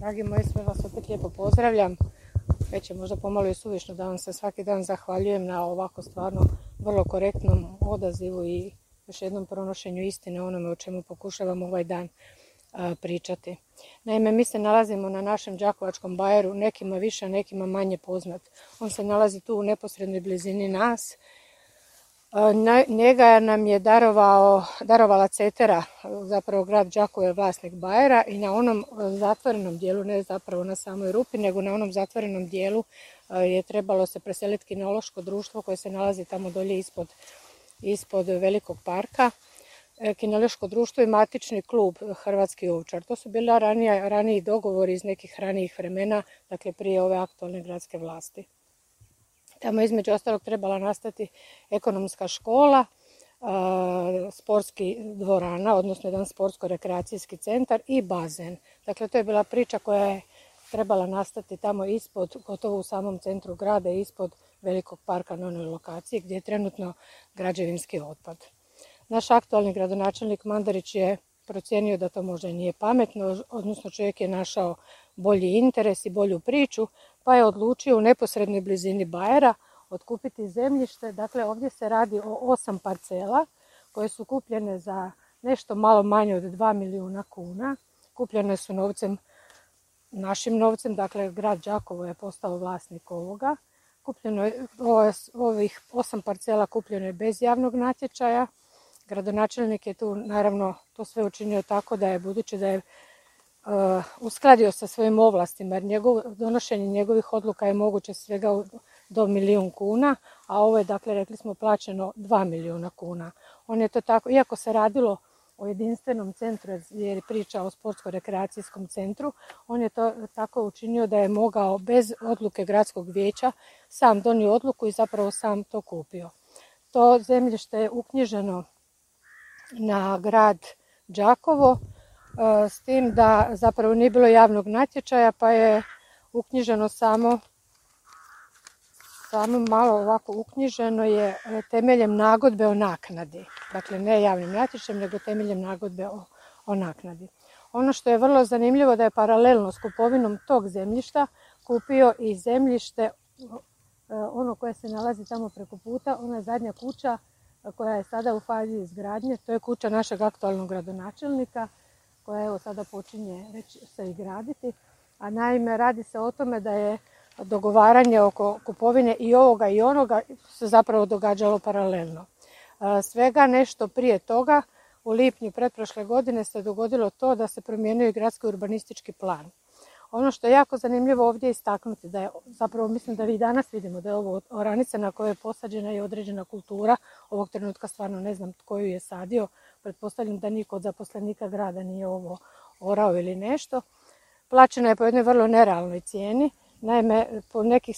Dragi moji, sve vas opet lijepo pozdravljam. Već je možda pomalo i suvišno da vam se svaki dan zahvaljujem na ovako stvarno vrlo korektnom odazivu i još jednom pronošenju istine onome o čemu pokušavam ovaj dan pričati. Naime, mi se nalazimo na našem Đakovačkom bajeru, nekima više, nekima manje poznat. On se nalazi tu u neposrednoj blizini nas. Njega nam je darovala Cetera, zapravo grad Đakovo je vlasnik bajera i na onom zatvorenom dijelu, ne zapravo na samoj rupi, nego na onom zatvorenom dijelu je trebalo se preseliti kinološko društvo koje se nalazi tamo dolje ispod velikog parka. Kinološko društvo i matični klub Hrvatski ovčar. To su bili raniji dogovori iz nekih ranijih vremena, dakle prije ove aktualne gradske vlasti. Tamo između ostalog trebala nastati ekonomska škola, sportski dvorana, odnosno jedan sportsko-rekreacijski centar i bazen. Dakle, to je bila priča koja je trebala nastati tamo ispod, gotovo u samom centru grada, ispod velikog parka na onoj lokaciji gdje je trenutno građevinski otpad. Naš aktualni gradonačelnik Mandarić je procijenio da to možda i nije pametno, odnosno čovjek je našao bolji interes i bolju priču, pa je odlučio u neposrednoj blizini bajera otkupiti zemljište. Dakle, ovdje se radi o 8 parcela koje su kupljene za nešto malo manje od 2 milijuna kuna. Kupljene su našim novcem, dakle grad Đakovo je postao vlasnik ovoga. Ovih 8 parcela kupljeno je bez javnog natječaja. Gradonačelnik je tu naravno to sve učinio tako da je, budući da je uskladio sa svojim ovlastima, jer donošenje njegovih odluka je moguće svega do 1 milijun kuna, a ovo je, dakle, rekli smo, plaćeno 2 milijuna kuna. On je to tako, iako se radilo o jedinstvenom centru, jer je priča o sportsko-rekreacijskom centru, on je to tako učinio da je mogao bez odluke gradskog vijeća sam donio odluku i zapravo sam to kupio. To zemljište je uknjiženo na grad Đakovo, s tim da zapravo nije bilo javnog natječaja, pa je uknjiženo samo malo ovako uknjiženo je temeljem nagodbe o naknadi. Dakle, ne javnim natječajem, nego temeljem nagodbe o naknadi. Ono što je vrlo zanimljivo da je paralelno s kupovinom tog zemljišta kupio i zemljište, ono koje se nalazi tamo preko puta, ona zadnja kuća koja je sada u fazi izgradnje, to je kuća našeg aktualnog gradonačelnika, koja evo sada počinje već se i graditi. A naime, radi se o tome da je dogovaranje oko kupovine i ovoga i onoga se zapravo događalo paralelno. Svega nešto prije toga, u lipnju pretprošle godine, se dogodilo to da se promijenio i gradski urbanistički plan. Ono što je jako zanimljivo ovdje istaknuti, da je zapravo, mislim da vi danas vidimo da je ovo oranica na kojoj je posađena i određena kultura. Ovog trenutka stvarno ne znam tko ju je sadio, pretpostavljam da niko od zaposlenika grada nije ovo orao ili nešto. Plaćena je po jednoj vrlo nerealnoj cijeni, naime po nekih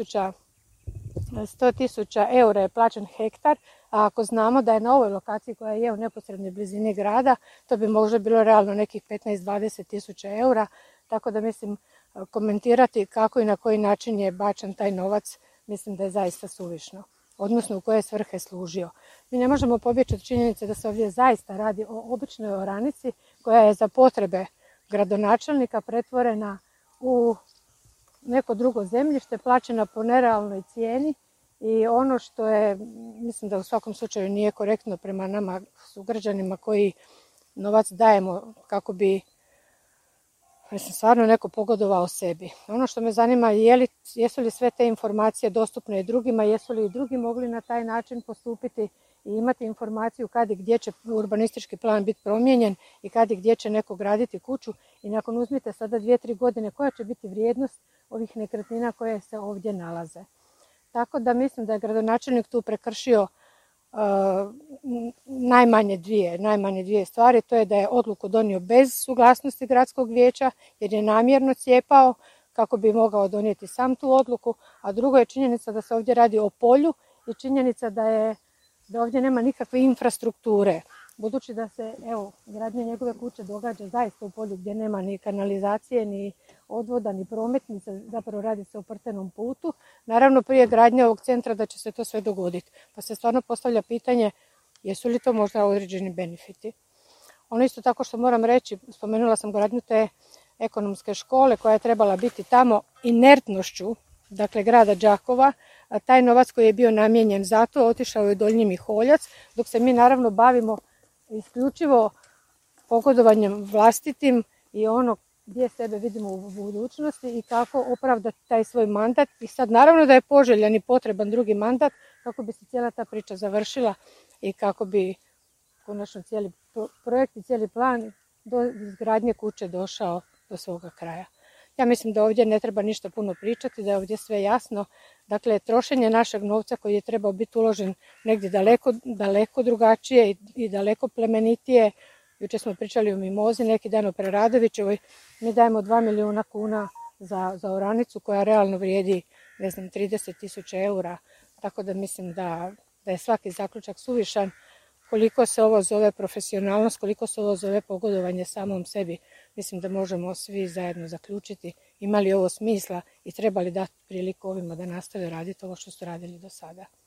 100.000 eura je plaćen hektar, a ako znamo da je na ovoj lokaciji koja je u neposrednoj blizini grada, to bi možda bilo realno nekih 15-20 tisuća eura. Tako da mislim, komentirati kako i na koji način je bačen taj novac, mislim da je zaista suvišno, odnosno u koje svrhe služio. Mi ne možemo pobjeći od činjenice da se ovdje zaista radi o običnoj oranici koja je za potrebe gradonačelnika pretvorena u neko drugo zemljište, plaćena po nerealnoj cijeni i ono što je, mislim da u svakom slučaju nije korektno prema nama sugrađanima koji novac dajemo kako bi stvarno neko pogodovao sebi. Ono što me zanima je jesu li sve te informacije dostupne i drugima, jesu li i drugi mogli na taj način postupiti i imati informaciju kad i gdje će urbanistički plan biti promijenjen i kad i gdje će neko graditi kuću i nakon uzmite sada 2-3 godine koja će biti vrijednost ovih nekretnina koje se ovdje nalaze. Tako da mislim da je gradonačelnik tu prekršio najmanje dvije stvari. To je da je odluku donio bez suglasnosti gradskog vijeća jer je namjerno cijepao kako bi mogao donijeti sam tu odluku, a drugo je činjenica da se ovdje radi o polju i činjenica da ovdje nema nikakve infrastrukture. Budući da se gradnja njegove kuće događa zaista u polju gdje nema ni kanalizacije, ni odvoda, ni prometnice, zapravo radi se o prtenom putu. Naravno, prije gradnje ovog centra da će se to sve dogoditi. Pa se stvarno postavlja pitanje jesu li to možda određeni benefiti. Ono isto tako što moram reći, spomenula sam gradnju te ekonomske škole koja je trebala biti tamo inertnošću, dakle grada Đakova, taj novac koji je bio namijenjen za to otišao je u Donji Miholjac, dok se mi naravno bavimo isključivo pogodovanjem vlastitim i ono gdje sebe vidimo u budućnosti i kako opravdati taj svoj mandat. I sad naravno da je poželjan i potreban drugi mandat kako bi se cijela ta priča završila i kako bi konačno cijeli projekt i cijeli plan do izgradnje kuće došao do svoga kraja. Ja mislim da ovdje ne treba ništa puno pričati, da je ovdje sve jasno. Dakle, trošenje našeg novca koji je trebao biti uložen negdje daleko drugačije i daleko plemenitije. Jučer smo pričali o Mimozi, neki dan o Preradovićevoj. Mi dajemo 2 milijuna kuna za oranicu koja realno vrijedi 30.000 eura. Tako da mislim da je svaki zaključak suvišan. Koliko se ovo zove profesionalnost, koliko se ovo zove pogodovanje samom sebi, mislim da možemo svi zajedno zaključiti ima li ovo smisla i treba li dati priliku ovima da nastave raditi ovo što su radili do sada.